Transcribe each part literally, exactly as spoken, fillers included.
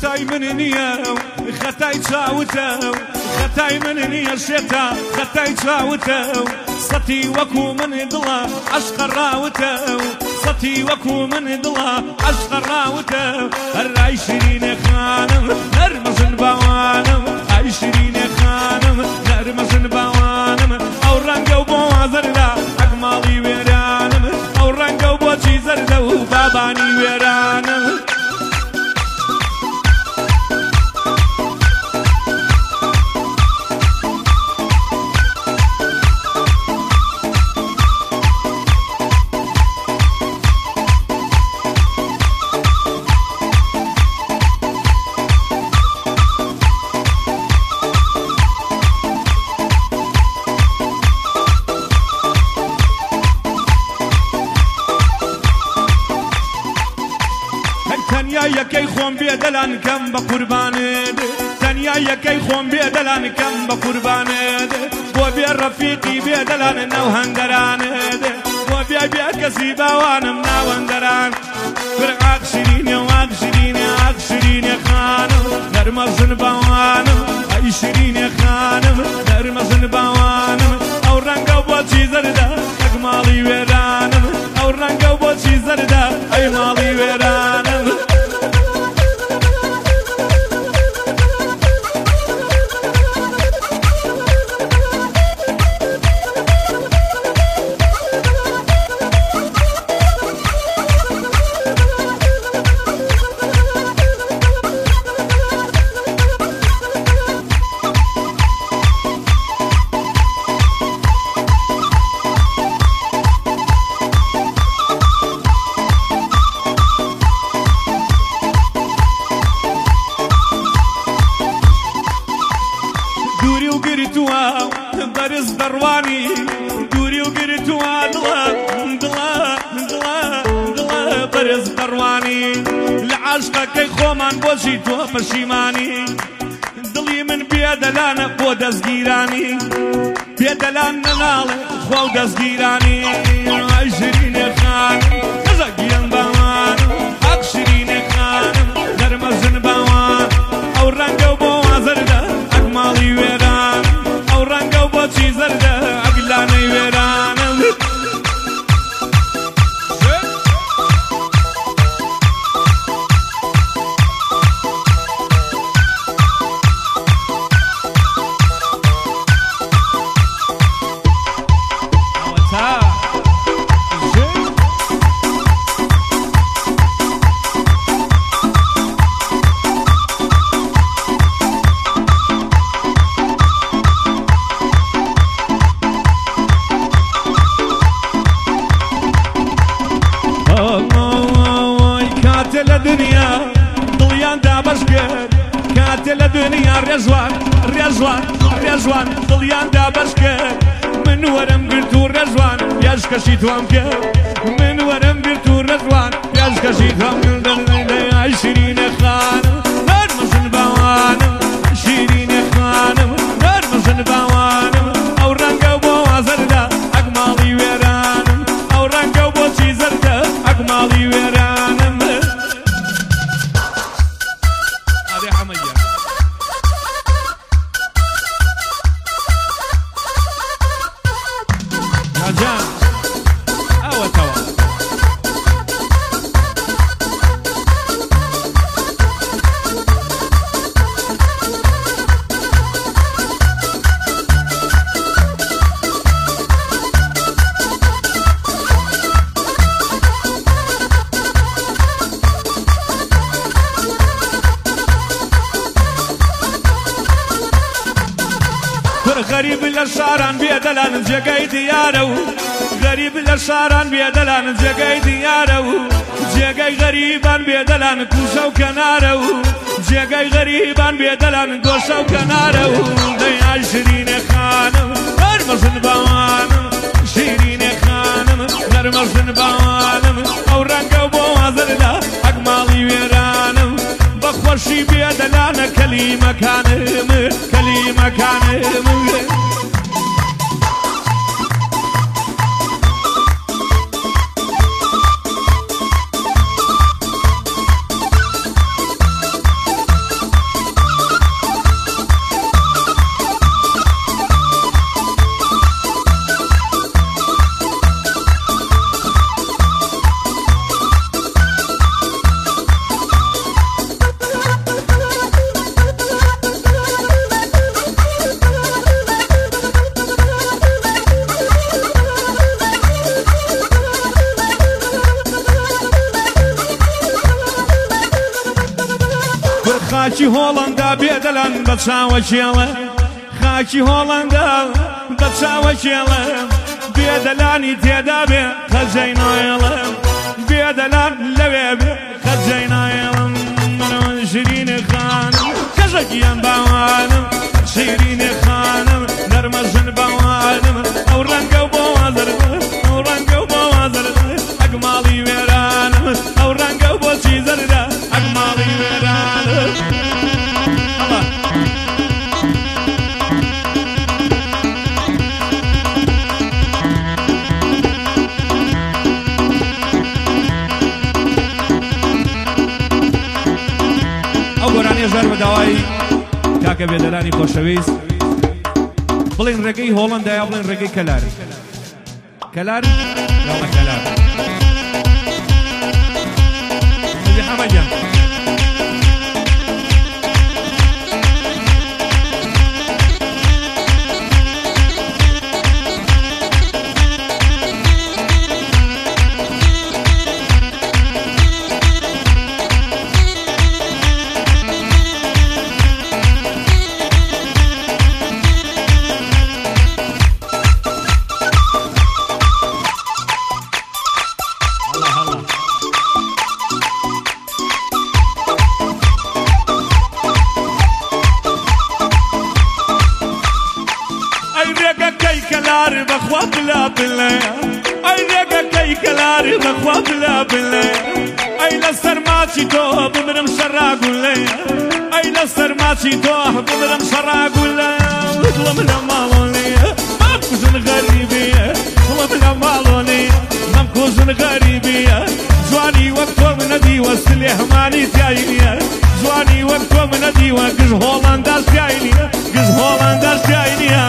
خەتای من نییە خەتای چاوتە خەتای من نییە شێتە خەتای چاوتە سەتی وەکو من دڵە عەشقە ڕاوتە سەتی وەکو من دڵە عەشقە ڕاوتە هەر ئای شیرینێ خانم نەرمەژن باوانم ئای شیرینێ خانم نەرمەژن باوانم ئەو ڕەنگە و بۆ وازەردا ئەگماڵی وێرانم ئەو ڕەنگە و بۆچی زەردە و بابانی وێرانم تەنیا یەکەی خۆم بێدەلان کەم بە قوربانت تەنیا یەکەی خۆم بێدەلان کەم بە قوربانت بۆ بێ ڕەفیقی بێدەلان ناو هەندەرانت بۆ بێ بێ کەسی باوانم ناو هەندەران پر ئاک شیرینێ و ئاک شیرینێ ئاک شیرینێ خانم نەرمەژن باوانم ئەی شیرینێ خانم نەرمەژن باوانم ئەو ڕەنگە و بۆچی زەردە ئەک ماڵی وێرانم ئەو ڕەنگە و بۆچی زەردە ئەی ماڵی وێرانم دووری و گرتووە بەرز دەڕوانی دووری و گرتووە دڵە دڵە دڵە دڵە بەرز دەڕوانی لە عاشقەکەی خۆمان بۆچی تۆ پەشیمانی دڵی من بێدەلانە بۆ دەستگیرانی بێدەلان نەناڵێ خوا و دەستگیرانی ئای شیرینێ خانم کەزە گیان باوانم ئاک شیرینێ خانم نەرمەژن باوان ئەو ڕەنگە و بۆ وازەردە ئەک ماڵی وێران ئەو ڕەنگە و بۆچی زەردە ئەک لانەی وێرانم کاتێ لە دنیا دڵیان دابەش کرد کاتێ لە دنیا ڕێژوان ڕێژوان ڕێژوان دڵیان دابەش کرد من وەرم گرت و ڕێژوان پێشکەشی توام کرد من وەرم گرت و ڕێژوان پێشکەشی توام کرد ئای شیرینێ خانم نەرمەژن باوانم شیرینێ خانم نەرمەژن باوانم ئەو ڕەنگە بۆ وازەردا ئەک ماڵی وێرانم ئەو ڕەنگە بۆچی زەردە ئەک ماڵی وێرانم جان ئەوە تەوا غەریب لە شاران بێدەلان جێگەی دیارە و غەریب لە شاران بێدەلان جێگەی دیارە و جێگەی غەریبان بێدەلان کوشە و کەنارە و جێگەی غەریبان بێدەلان گۆشە و کەنارە و دەی ئای شیرینێ خانم نەرمەژن باوانم شیرینێ خانم نەرمەژن باوانم ئەو ڕەنگە و بۆ وازەردا ئەک ماڵی وێرانم بەخۆشی بێدەلانە کەلیمەکانم کەلیمەکانم خاچی هۆڵەندا بێدەلان بە چاوە چێڵە خاچی هۆڵەندا بە چاوە چێڵە بێدەلانی تێدا بێ خەجەی نایڵە بێدەلان لەوێ بێ خەجەی نایڵم منەوە شیرینی خانم کەژەکیان باوانم شیرینی خانم نەرمەژن باوانم ئەو ڕەنگە و بۆ وازرد ئەو ڕەنگە و بۆ وازرد ئەگماڵی وێرانم ئەو ڕەنگە و بۆچی زەردە ئەگماڵی وێرانم ئەو گۆرانیە ژار بە داوای کاکە بێدەلانی خۆشەویست بڵێن ڕێگەی هۆڵەندایە بڵێن ڕێگەی کەلاری کەلاری یاڵە کەلار حەجی حەمەدیان بخوا بلا بلا اي رقا كي كلاري بخوا بلا بلا اي لسر ماشي تو بمرم شراق ولا اي لسر ماشي تو بمرم شراق ولا والله من مالوني ممكوزن غريبية والله من مالوني ممكوزن غريبية جواني وقتو من ديوة سليح ماني تاينية جواني وقتو من ديوة قز هولنداز تاينية قز هولنداز تاينية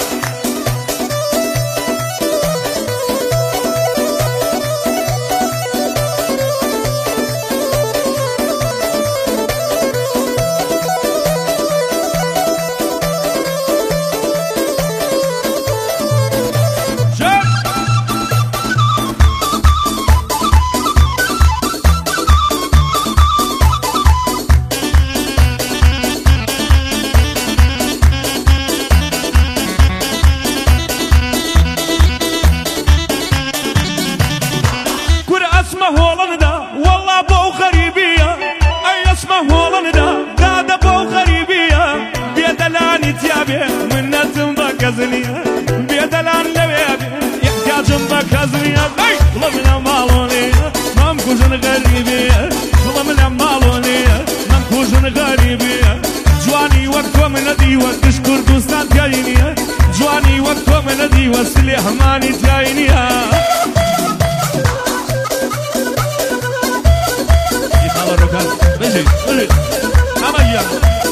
بيدلان لويابي يحتاجن بكازنيا والله من مالوني ممكوزن غريبية والله من مالوني ممكوزن غريبية جواني وقتو من ديوة تشكر دوستان تاينية جواني وقتو من ديوة سليح ماني تاينية يخال الركال بجي بجي أمجيا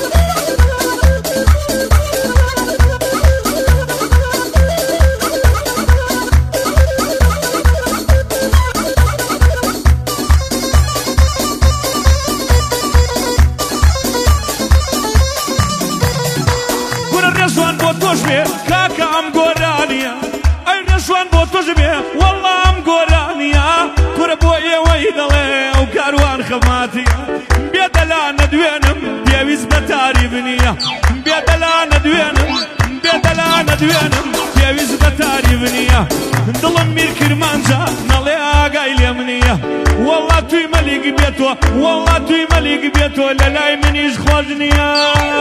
كاكا ام قرانيا اي نشوان بوتوش بيه والله ام قرانيا كربوية ويدلي وكاروان خماتيا بيدلان دوينم بيويز بتاري بنيا بيدلان دوينم بيدلان دوينم بيويز بتاري بنيا دلم مير كرمانجا نالي آقاي اليمنية والله توي مليق بيتو والله توي مليق بيتو للاي منيش خوجنيا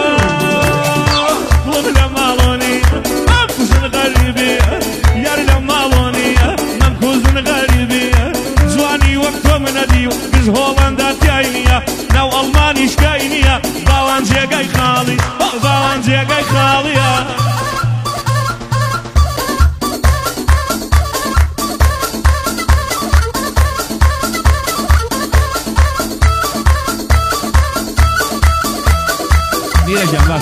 والله مالوني ممكوزن غريبية يار مالونية ممكوزن غريبية جواني وقتو من ديو قز هولندا تاينية ناو ألماني شكاينية باوان جيقاي خالي باوان جيقاي خالية ميرا جنبك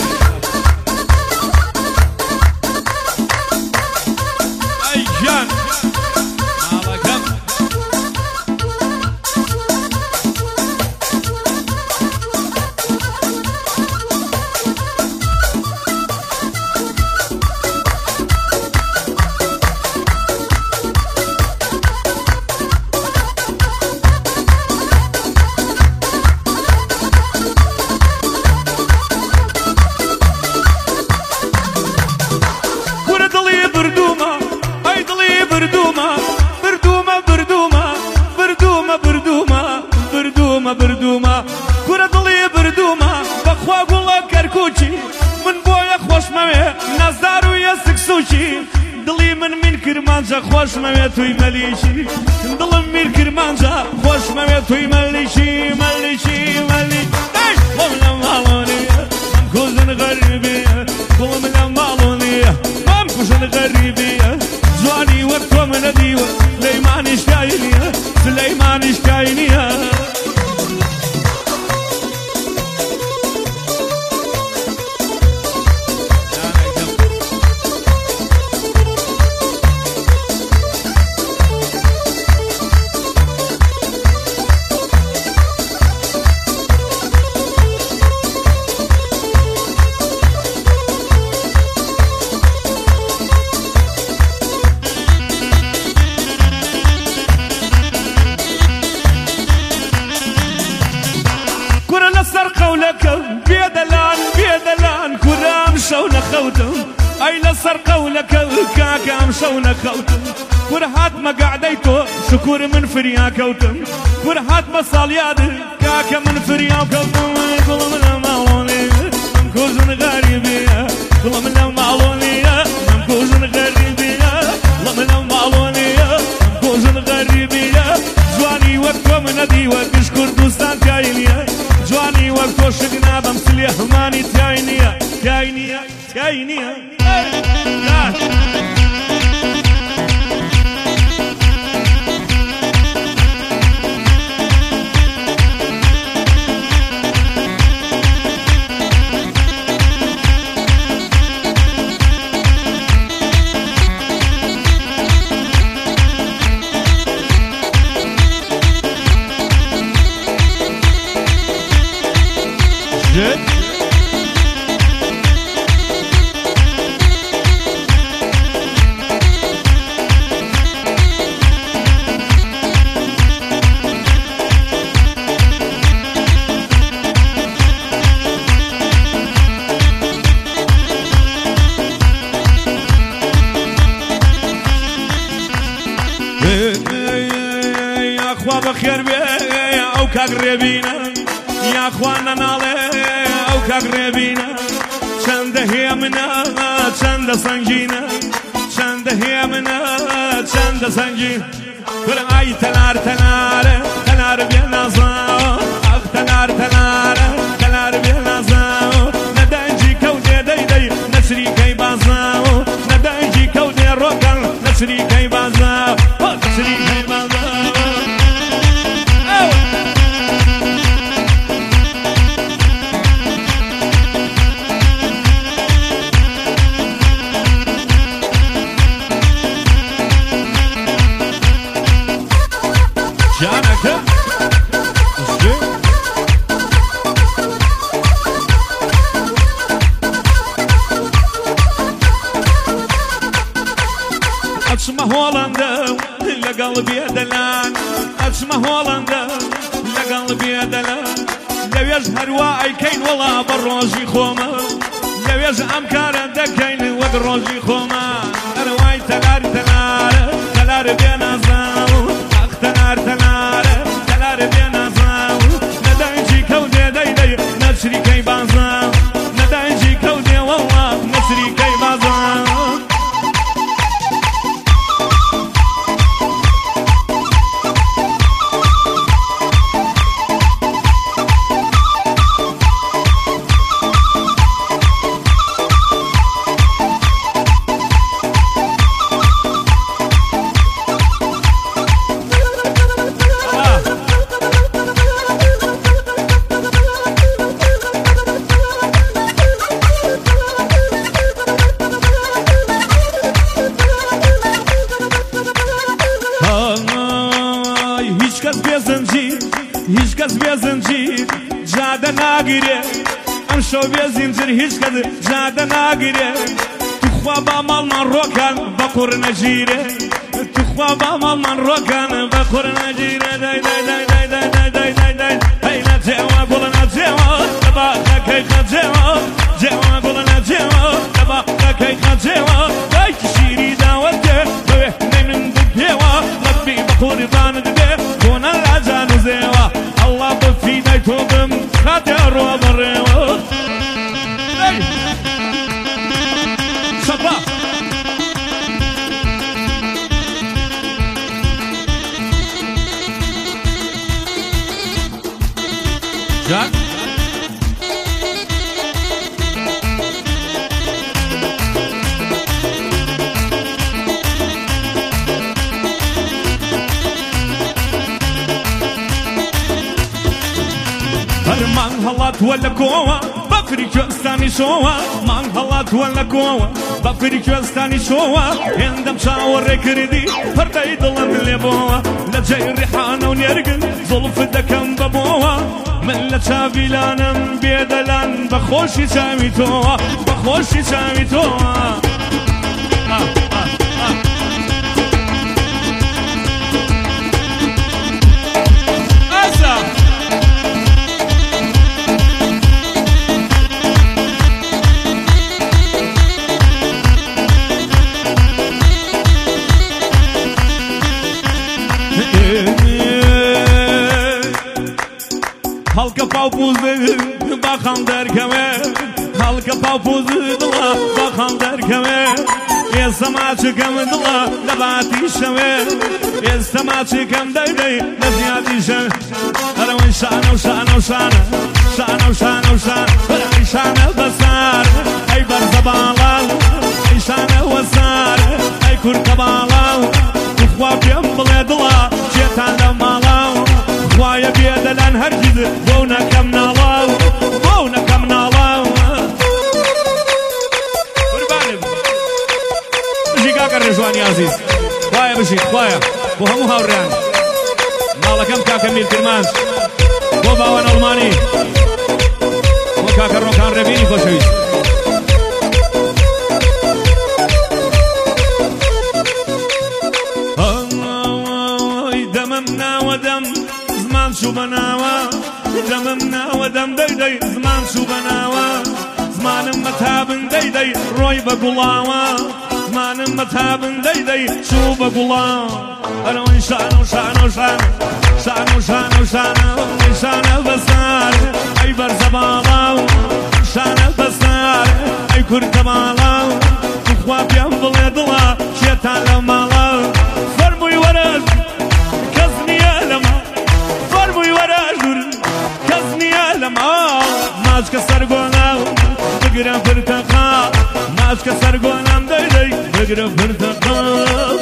لێ بردوومە بەخوا گوڵە کەرکووچی من بۆیە خۆشمەوێ نەزدار و یەسک سوچی دڵی من میر کرمانجە خۆشمەوێ توی مەلیشی دڵم میر کرمانجە خۆشمەوێ توی مەلیشی مەلیشی مەلی خۆم لە ماڵۆنیە ئەم کوژن غەریبیە گوڵم لە ماڵۆنیە ئەم کوژن غەریبیە جوانی وەک تۆ منە دیوە سلەیمانیش کای نییە سلەیمانیش کای نییە بێدەلان بێدەلان کورام شەو نەخەوتم ئەی لەسەر قەولەکە کاکەم شەو نەخەوتم کور هاتمە گەعدەی تۆ شکور من فریا کەوتم کور هاتمە ساڵیادر کاکە من فریا کەوتم گوڵم لە ماڵۆنیە ئەم کوژن غەریبیە گوڵم لە ماڵۆنیە ئەم کوژن غەریبیە گوڵم لە ماڵۆنیە ئەم کوژن غەریبیە جوانی وەک تۆ منە دیوە گشت کوردستان کای نییە جوانی وەک تۆ شک نابەم سلێ هەمانی تای نییە تای نییە تای نییە یاخوا بەخێر بێ ئەو کاک ڕێبینە یاخوا نەناڵێ ئەو کاک ڕێبینە چەندە هەیە منە چەندە سەنگینە چەندە هەیە منە چەندە سەنگین کورە ئای تەنار تەنارە تەنار بێ نازاوە ئەخ تەنار تەنارە تەنار بێ نازاوە نەدەنجی کەوتێ دەیدەی نەچریکەی بازاوە نەدەنجی کەوتێ ڕۆکەن نەچریکەی بازاوە نەچریکەی بازاوە ئەچمە هۆڵەندە لەگەڵ بێدەلان ئەچمە هۆڵەندە لەگەڵ بێدەلان لەوێژ هەروە ئەیکەین وەڵا بە ڕۆژی خۆمە لەوێژ ئەم کارە دەکەین وەک ڕۆژی خۆمە ئەرەوای تەلار تەلارە تەلار بێ نازاو ئەخ تەلار تەلارە تەلار بێ نازاو نەدەنجی کەوتێ دەیدەی نەچریکەی بازاو نەدەنجی کەوتێ وەڵا نەچریکەی بازاو هیچ کەس بێ زنجیر جادە ناگیرێ ئەم شەو بێ زینجر هیچ کەس جادە ناگیرێ توخوا با ماڵمان ڕۆکان بە قوڕ نەگیرێ توخوا با ماڵمان ڕۆکان بە قوڕ نەگیرێ دای دای دای دای دای دای دای دای دای هەی نەجێوە گوڵە نەجێوە دەبا نەکەی خەجێوە جێوە گوڵە نەجێوە دەبا نەکەی خەجێوە دایکی شیری داوەتێ بەوێ نەی من بپێوە ڕەبی بە قوربانت بێ تۆ نەلاجان و زێوە ئەڵڵا بە فیدای تۆ بم خاتێ ڕۆ هەڵات وەلە کۆوە بەفری کوێستانی شۆوە مانگ هەڵات وەلە کۆوە بەفری کوێستانی شۆوە هێندەم چاوەڕێ کردی پەردەی دڵم لێبۆوە لە جێی ڕیحانە و نێرگن زوڵفت دەکەم بەبۆوە من لە چاویلانم بێدەلان بە خۆشی چاوی تۆوە بە خۆشی چاوی تۆوە Halka papuzu bakan derkeme Halka papuzu dila bakan derkeme Yesama çıkam dila lebati şeme Yesama çıkam deyday neziyati şeme Aravan şana şana şana Şana şana şana Aravan şana basar Ay barzabalav Ay şana wasar Ay kurkabalav Ukhwa biyam bledila Çetan damalav Ukhwaya biyedelan hergiz Bowna kam nalav Bowna kam nalav Kurbanim Jigaka Rizwani Aziz Ukhwaya bishit Ukhwaya Bu hamu hawran Mala kam kaka Mir Kirmanj Bu bawan Almani Bu kaka Rokan Rebini Khoshawis دممنا ودم زمان شو بناوا دممنا ودم دي دي زمان شو بناوا زمان متابن دي دي روي بقلاوا زمان متابن دي دي شو بقلاوا انا وين شان وشان وشان شان وشان وشان وين شان بسار اي برزبالاو شان بسار اي كرتبالاو اخوات ينبل يدلا شيطان لمالاو فرمي ورد Maçka sargonam, bıgıram pırtakal Maçka sargonam deyday, bıgıram pırtakal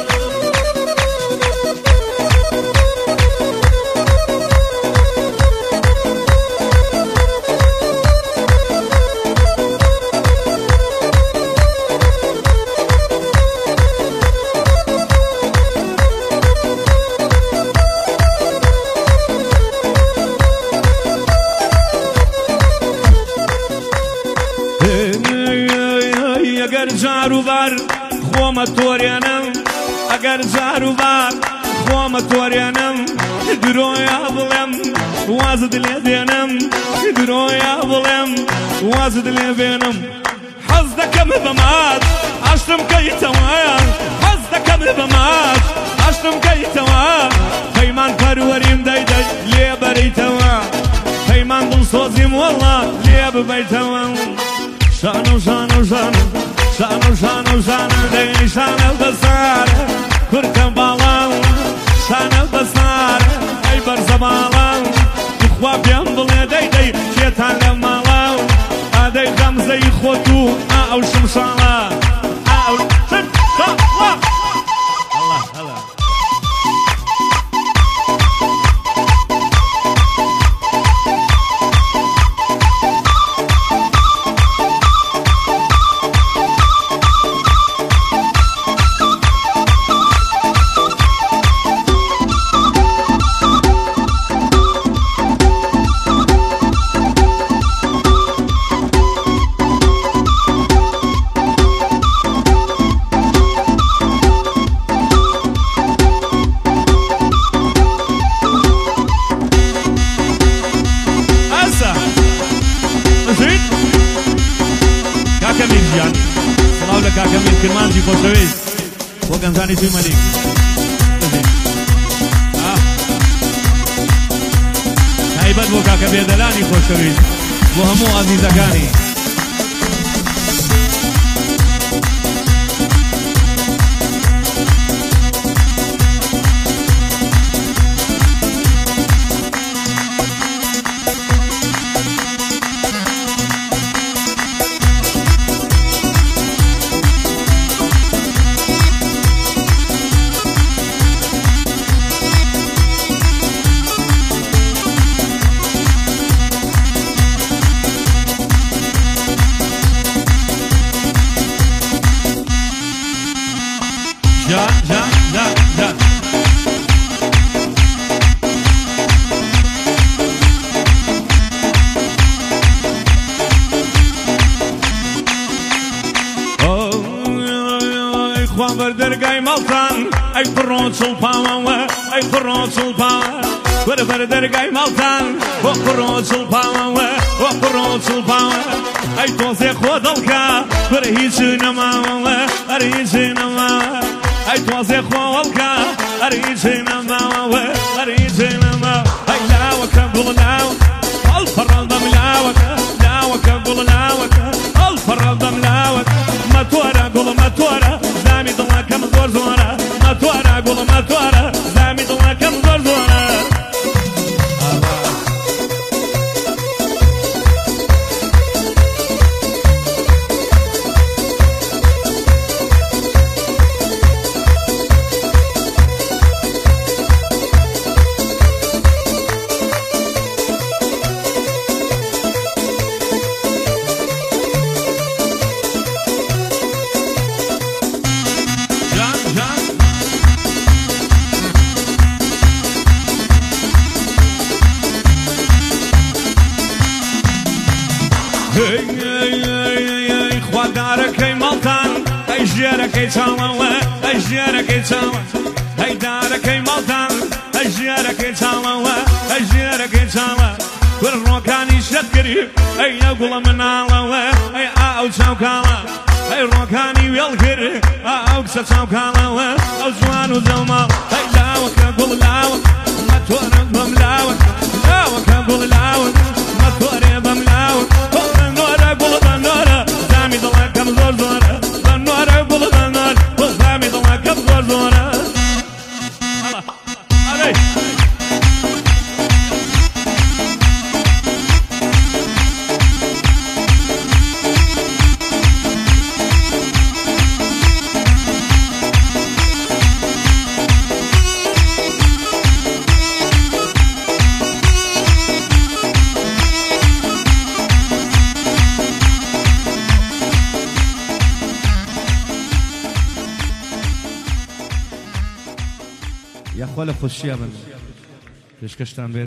Agar jaru var, xoma toryanam Agar jaru var, xoma toryanam Duroya bulem, wazd ledenam Duroya bulem, wazd ledenam Hazda kam bamat, ashtam kaytawa Hazda kam bamat, ashtam kaytawa Peyman parwarim dayday, lebaraytawa Peyman dul sozim wallah, lebaraytawa Shano, shano, shano Shano, shano, shano, deyni shano basar Kurkan balam, shano basar Ay barzabalam, ukhwa biyam bile dey dey Shetan lemalam, adey gamze khotu A'aw shumshala, a'aw shumshala Allah, Allah Kaka Mir Kirmanji Khoshawis Wo Gamzani Tui Malik Haibat wo Kaka Bedalani Khoshawis Wo hamu Azizakani بر دەرگای ماڵتان ئەی پڕۆ چڵپاوەوە ئەی پڕۆ چڵپاوە وەرە بەر دەرگای ماڵتان وە پڕۆ چڵپاوەوە وە پڕۆ چڵپاوە ئەی تۆزێ خۆ دڵکە وەرە هیچ نەماوەوە ئەرە هیچ نەماوە ئەی تۆزێ خۆوەڵکە ئەرە هیچ نەماوەوە ئەرە هیچ نەماوە ئەی لاوەکە گوڵ لاوە هەڵپەڕەڵدەم لاوەکە لاوەکە گوڵ لاوەکە هەڵپەڕەڵدەم لاوەکە مەتۆرە گوڵ مەتۆرە زامی دڵەکەم زۆر زۆرە مەتۆرە گوڵ مەتۆرە زامی دڵەکەم زۆر زۆرە خوادارەکەی ماڵتان ئەی ژێرەکەی چاوەوە ئەی ژێرەکەی چاوە ئەی دارەکەی ماڵتان ئەی ژێرەکەی چاوەوە ئەی ژێرەکەی چاوە ور ڕۆکانی شەت کردی ئەی ئەو گوڵە مناڵەوە ئەی ئاو چاوکاڵە ئەی ڕۆکانی وێڵ کرد ئاو کسە چاوکاڵەوە ئەو جوان و جەوماڵ ئەی لاوەکە گوڵ لاوە مەتۆرە بەم لاوە لاوەکە گوڵ لاوە مەتۆرێ بەم لاوە بەنۆرە گوڵ بەنۆرە زامی دڵەکەم زۆر زۆرە بەنۆرە گوڵ بەنۆرە زامی دڵەکەم زۆر زۆرە یا خۆ لە خۆشیە بن پێشکەشتان بێت